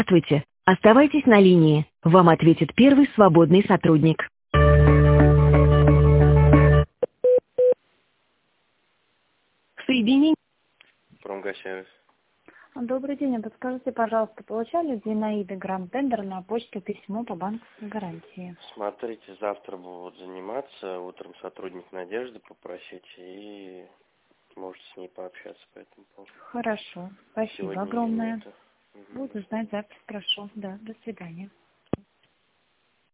Здравствуйте. Оставайтесь на линии. Вам ответит первый свободный сотрудник. Соединение. Промгосервис. Добрый день. Подскажите, пожалуйста, получали ли Зинаида Гранд-Тендер на почту письмо по банковской гарантии? Смотрите, завтра будут заниматься. Утром сотрудник Надежды попросите и можете с ней пообщаться по этому поводу. Хорошо. Спасибо Сегодня огромное. нет. Буду знать, завтра спрошу. Да, до свидания.